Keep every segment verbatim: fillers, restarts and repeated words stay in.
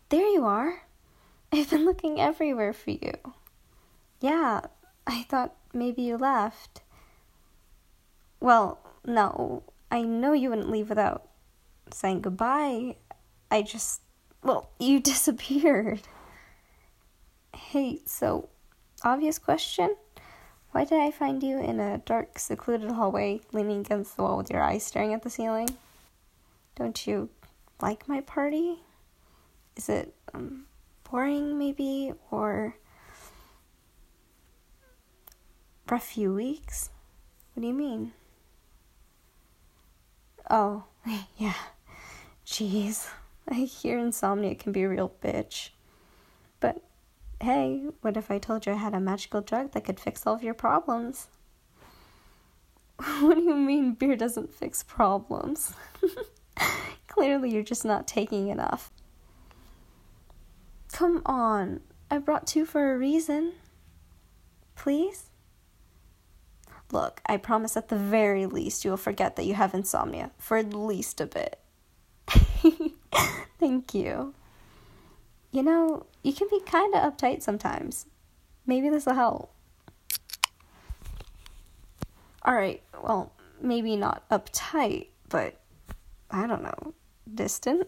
there you are. I've been looking everywhere for you. Yeah, I thought maybe you left. Well, no, I know you wouldn't leave without saying goodbye. I just, well, you disappeared. Hey, so, obvious question? Why did I find you in a dark, secluded hallway, leaning against the wall with your eyes staring at the ceiling? Don't you like my party? Is it um, boring, maybe? Or rough few weeks? What do you mean? Oh, yeah. Jeez. I hear insomnia can be a real bitch. But, hey, what if I told you I had a magical drug that could fix all of your problems? What do you mean beer doesn't fix problems? Clearly you're just not taking enough. Come on, I brought two for a reason. Please? Look, I promise at the very least you will forget that you have insomnia, for at least a bit. Thank you. You know, you can be kind of uptight sometimes. Maybe this will help. Alright, well, maybe not uptight, but, I don't know, distant?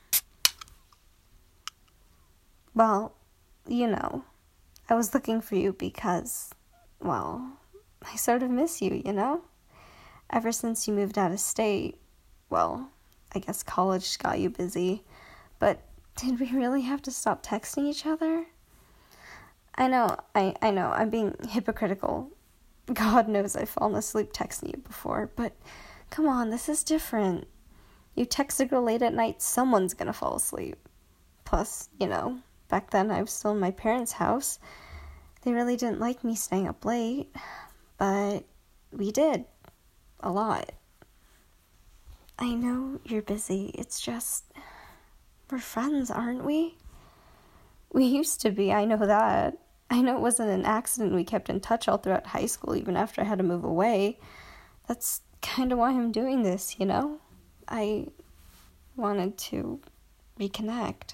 Well, you know, I was looking for you because, well, I sort of miss you, you know? Ever since you moved out of state, well, I guess college got you busy, but did we really have to stop texting each other? I know, I, I know, I'm being hypocritical. God knows I've fallen asleep texting you before, but come on, this is different. You text a girl late at night, someone's gonna fall asleep. Plus, you know, back then I was still in my parents' house. They really didn't like me staying up late, but we did. A lot. I know you're busy, it's just, we're friends, aren't we? We used to be, I know that. I know it wasn't an accident we kept in touch all throughout high school, even after I had to move away. That's kind of why I'm doing this, you know? I wanted to reconnect.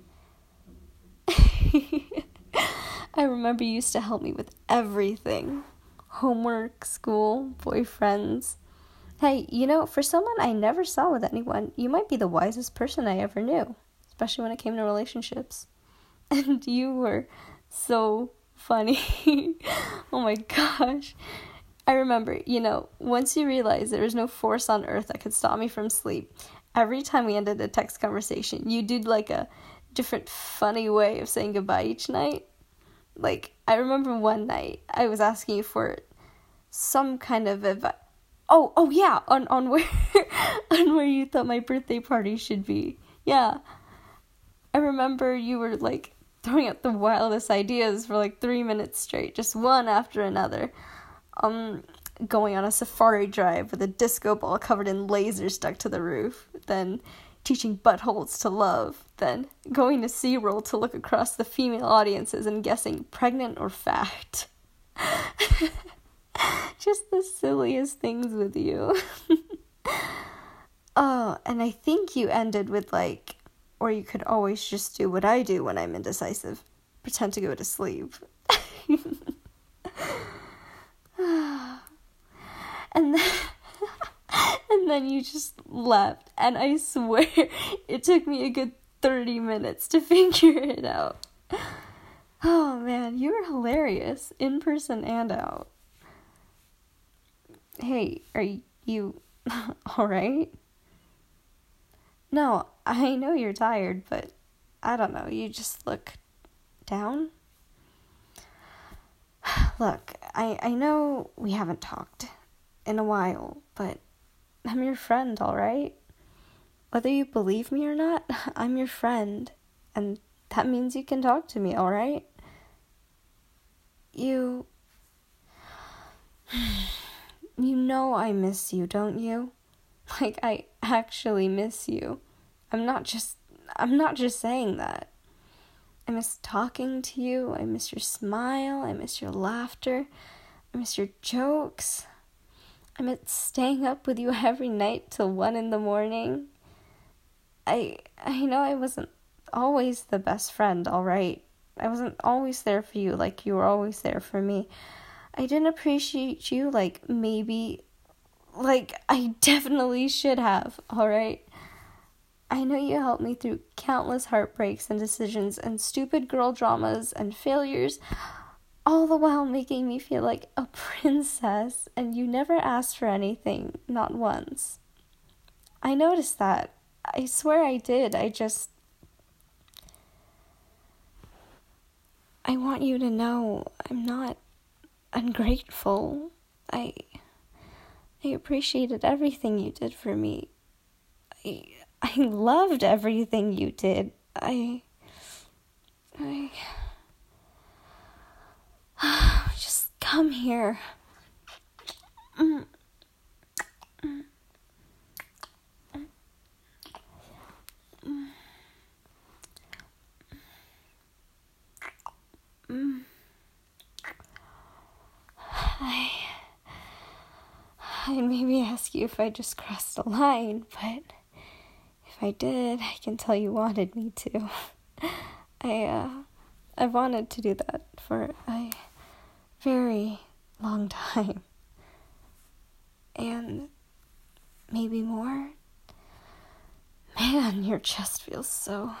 I remember you used to help me with everything. Homework, school, boyfriends. Hey, you know, for someone I never saw with anyone, you might be the wisest person I ever knew, especially when it came to relationships. And you were so funny. Oh my gosh. I remember, you know, once you realized there was no force on earth that could stop me from sleep, every time we ended a text conversation, you did like a different funny way of saying goodbye each night. Like, I remember one night I was asking you for some kind of advice. Oh, oh yeah, on, on where on where you thought my birthday party should be. Yeah. I remember you were like throwing out the wildest ideas for like three minutes straight, just one after another. Um, going on a safari drive with a disco ball covered in lasers stuck to the roof, then teaching buttholes to love, then going to SeaWorld to look across the female audiences and guessing pregnant or fat. Just the silliest things with you. Oh, and I think you ended with like, or you could always just do what I do when I'm indecisive. Pretend to go to sleep. And then, and then you just left. And I swear, it took me a good thirty minutes to figure it out. Oh man, you were hilarious, in person and out. Hey, are you alright? No, I know you're tired, but I don't know, you just look down. Look, I, I know we haven't talked in a while, but I'm your friend, alright? Whether you believe me or not, I'm your friend, and that means you can talk to me, alright? You... You know I miss you, don't you? Like, I actually miss you. I'm not just... I'm not just saying that. I miss talking to you, I miss your smile, I miss your laughter, I miss your jokes. I miss staying up with you every night till one in the morning. I I know I wasn't always the best friend, alright? I wasn't always there for you like you were always there for me. I didn't appreciate you like maybe, like I definitely should have, alright? I know you helped me through countless heartbreaks and decisions and stupid girl dramas and failures, all the while making me feel like a princess, and you never asked for anything, not once. I noticed that. I swear I did. I just... I want you to know I'm not ungrateful. I... I appreciated everything you did for me. I... I loved everything you did. I... I... Just come here. Mm. Mm. Mm. Mm. I... I'd maybe ask you if I just crossed a line, but if I did, I can tell you wanted me to. I, uh... I wanted to do that for a very long time. And maybe more. Man, your chest feels so...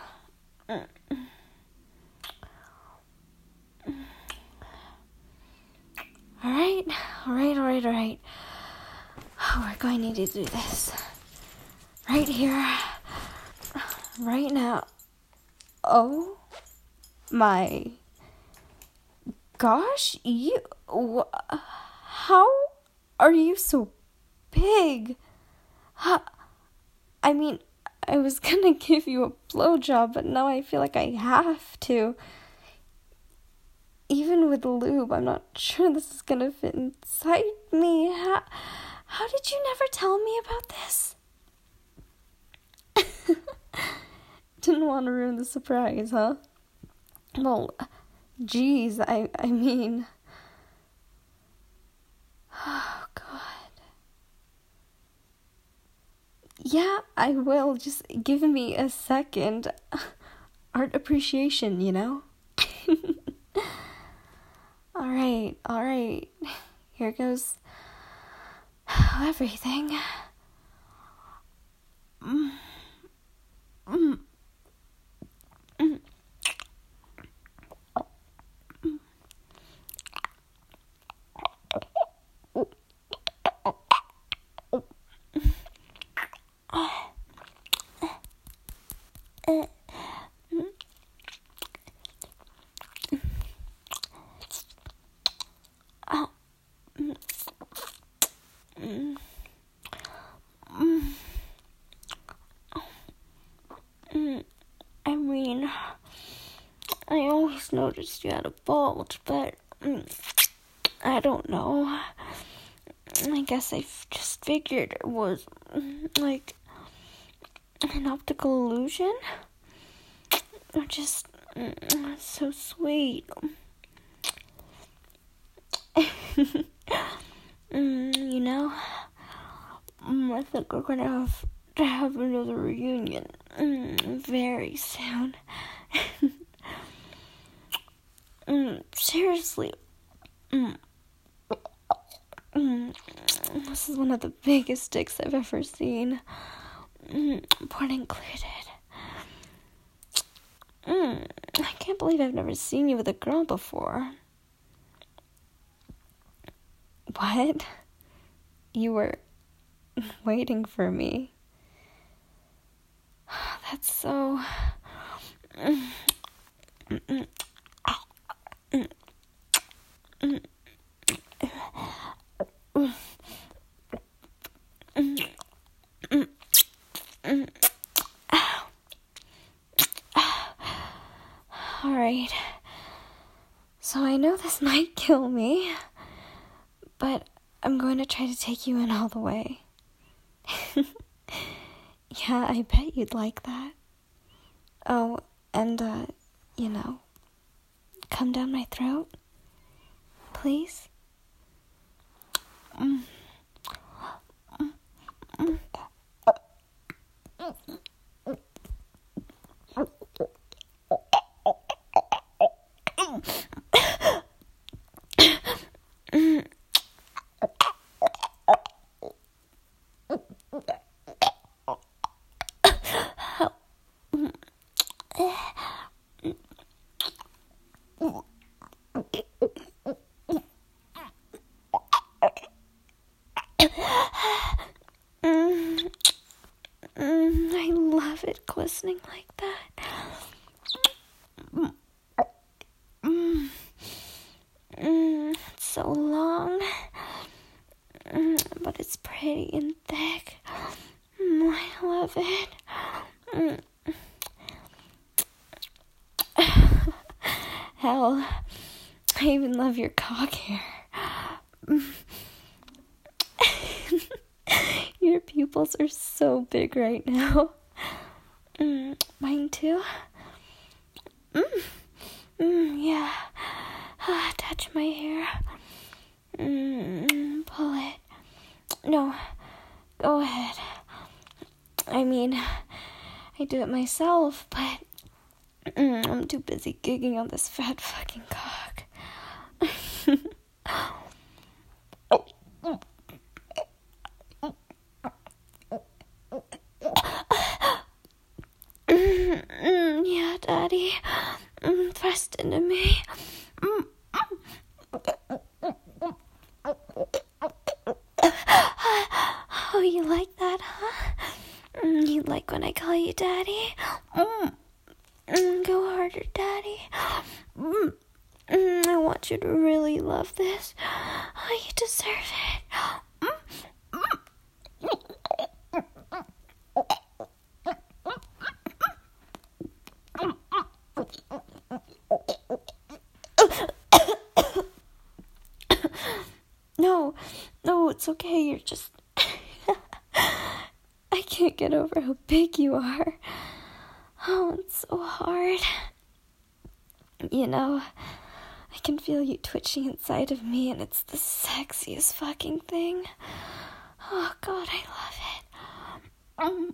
Alright, alright, alright, alright. We're going to do this. Right here. Right now. Oh my gosh, you... Wh- how are you so big? How, I mean, I was gonna give you a blowjob, but now I feel like I have to. Even with lube, I'm not sure this is gonna fit inside me. How, how did you never tell me about this? Didn't want to ruin the surprise, huh? Well, geez, I, I mean... Oh, God. Yeah, I will. Just give me a second. Art appreciation, you know? Alright, alright. Here goes everything. Mm. Mm. Mm. I mean, I always noticed you had a bulge, but I don't know. I guess I just figured it was like an optical illusion. Or just so sweet. You know, I think we're gonna have to have another reunion very soon. Seriously. This is one of the biggest dicks I've ever seen. Porn included. I can't believe I've never seen you with a girl before. What? You were waiting for me? That's so... Alright. So I know this might kill me, but I'm going to try to take you in all the way. Yeah, I bet you'd like that. Oh, and, uh, you know, come down my throat, please. Mm. Mm. Mm. glistening like that. Mm. Mm. It's so long, mm. but it's pretty and thick. Mm. I love it. Mm. Hell, I even love your cock hair. Your pupils are so big right now. Mm, mine too. Mm, mm, yeah. Ah, touch my hair. Mm, pull it. No, go ahead. I mean, I do it myself, but mm, I'm too busy gigging on this fat fucking cock. Mm, yeah, Daddy. Mm, thrust into me. Mm. Oh, you like that, huh? Mm, you like when I call you Daddy? Mm. Mm, go harder, Daddy. Mm. Mm, I want you to really love this. Oh, you deserve it. Mm. No, no, it's okay. You're just... I can't get over how big you are. Oh, it's so hard. You know, I can feel you twitching inside of me, and it's the sexiest fucking thing. Oh, God, I love it. Um...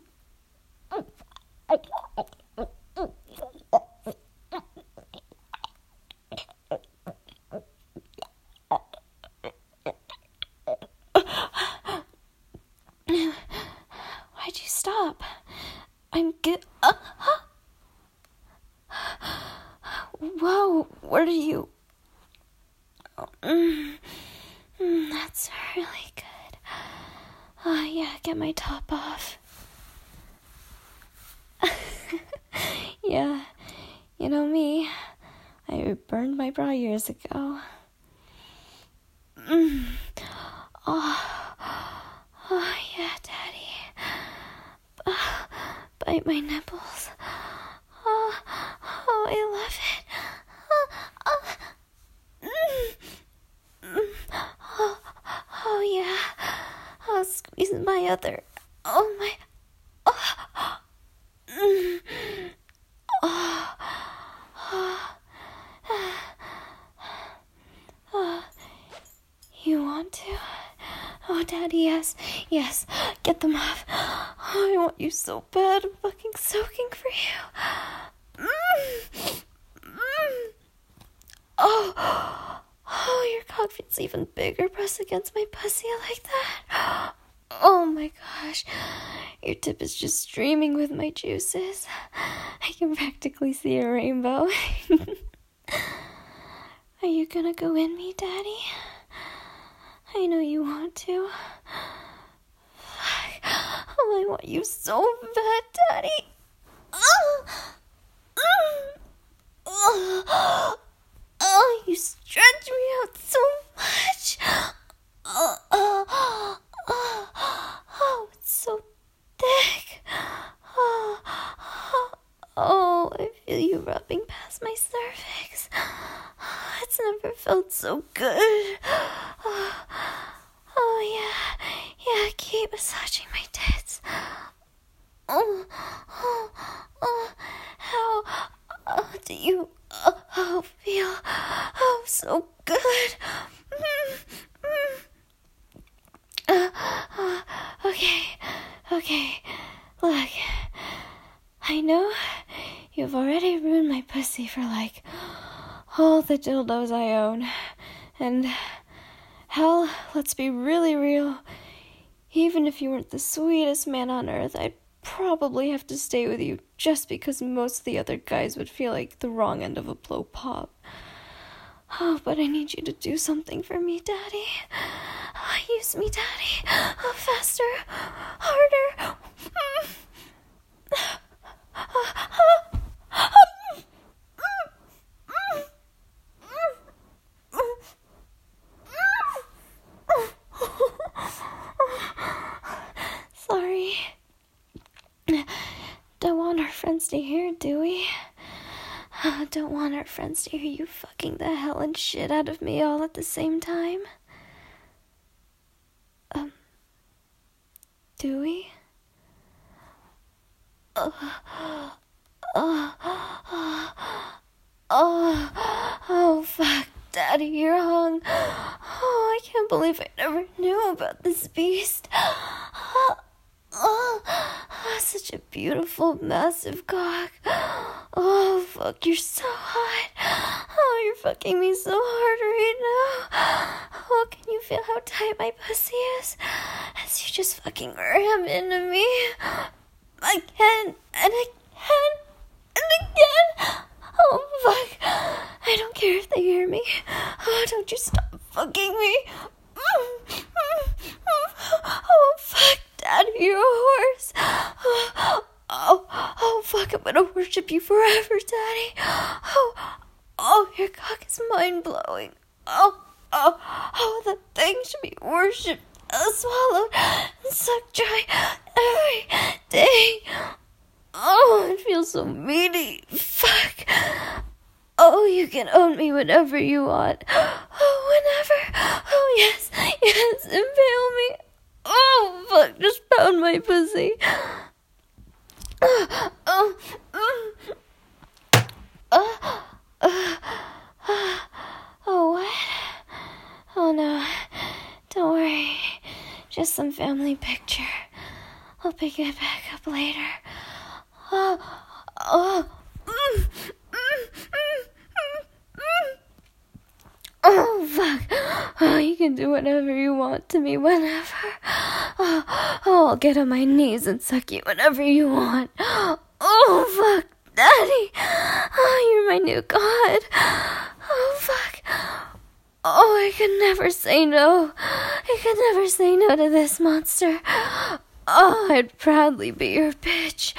Why'd you stop? I'm good. Uh, huh? Whoa, what are you? Oh, mm, mm, that's really good. Oh, yeah, get my top off. Yeah, you know me. I burned my bra years ago. Mm. Oh, oh, yeah, Daddy. Uh, bite my nipples. Oh, oh, I love it. Oh, oh, mm, mm, oh, oh, yeah. Oh, squeeze my other. Oh, my. Oh, mm, oh, oh, oh. You want to? Oh, Daddy, yes, yes, get them off. Oh, I want you so bad. I'm fucking soaking for you. Mm. Mm. Oh, oh, your cock feels even bigger. Press against my pussy like that. Oh my gosh, your tip is just streaming with my juices. I can practically see a rainbow. Are you gonna go in me, Daddy? I know you want to. Oh, I want you so bad, Daddy. Oh, oh, oh, you stretch me out so much. Oh, oh, oh, oh, it's so thick. Oh, oh, oh, I feel you rubbing past my cervix. It's never felt so good. Oh, oh yeah, yeah, keep massaging my tits. Oh, oh, oh, how oh, do you oh, oh, feel? Oh, so good. Mm, mm. Uh, uh, okay, okay, look, I know you've already ruined my pussy for, like, all the dildos I own, and, hell, let's be really real, even if you weren't the sweetest man on earth, I'd probably have to stay with you just because most of the other guys would feel like the wrong end of a blow pop. Oh, but I need you to do something for me, Daddy. Oh, use me, Daddy. Oh, faster, harder. friends to hear, do we? Don't want our friends to hear you fucking the hell and shit out of me all at the same time. Um, do we? Uh, uh, uh, oh, oh, fuck, Daddy, you're hung. Oh, I can't believe I never knew about this beast. Oh, oh, such a beautiful, massive cock. Oh, fuck, you're so hot. Oh, you're fucking me so hard right now. Oh, can you feel how tight my pussy is? As you just fucking ram into me. Again, and again, and again. Oh, fuck. I don't care if they hear me. Oh, don't you stop fucking me. Oh, fuck, Daddy, you're a horse. Oh, oh, oh, fuck, I'm gonna worship you forever, Daddy. Oh, oh, your cock is mind-blowing. Oh, oh, oh, that thing should be worshipped, uh, swallowed, and sucked dry every day. Oh, it feels so meaty. Fuck. Oh, you can own me whenever you want. Oh, whenever. Oh, yes, yes, impale me. Oh, fuck, just pound my pussy. Oh, oh, oh, oh, oh, oh, what? Oh, no, don't worry. Just some family picture. I'll pick it back up later. Oh, oh, mm, mm, mm, mm, mm. Oh, fuck. Oh, you can do whatever you want to me whenever. Oh, oh, I'll get on my knees and suck you whenever you want. Oh, fuck, Daddy. Oh, you're my new god. Oh, fuck. Oh, I could never say no. I could never say no to this monster. Oh, I'd proudly be your bitch.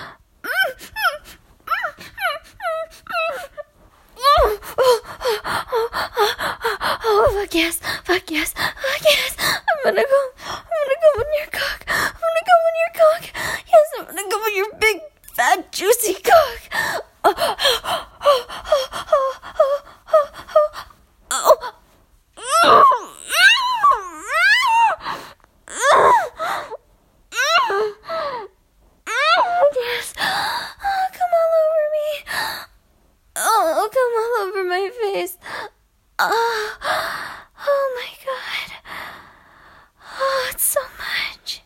Oh, oh, oh, oh, oh, fuck yes, fuck yes, fuck yes. I'm gonna go, I'm gonna go in your cock. I'm gonna go in your cock. Yes, I'm gonna go in your big, fat, juicy cock. Oh, oh, oh, oh, oh, oh, oh, oh, oh. Yes. Oh, come all over me. Oh, come all over my face. Oh, oh my God. Oh, it's so much.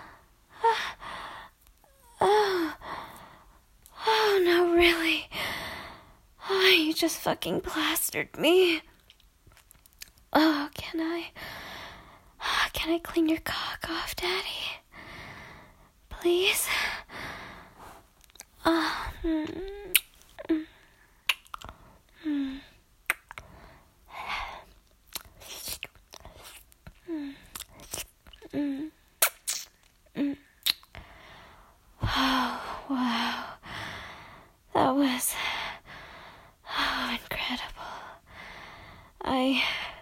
Oh, oh no, really. Oh, you just fucking plastered me. Oh, can I, can I clean your cock off, Daddy? Please? Oh, mm, mm, mm. Mm, mm, mm. Oh, wow. That was oh, incredible. I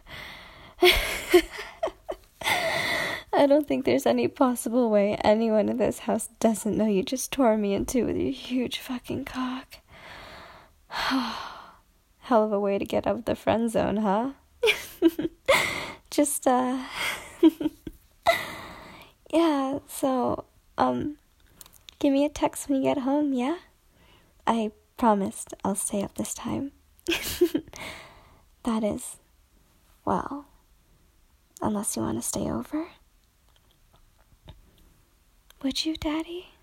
I don't think there's any possible way anyone in this house doesn't know you just tore me in two with your huge fucking cock. Hell of a way to get out of the friend zone, huh? Just, uh... yeah, so, um... give me a text when you get home, yeah? I promised I'll stay up this time. That is, well, unless you want to stay over. Would you, Daddy?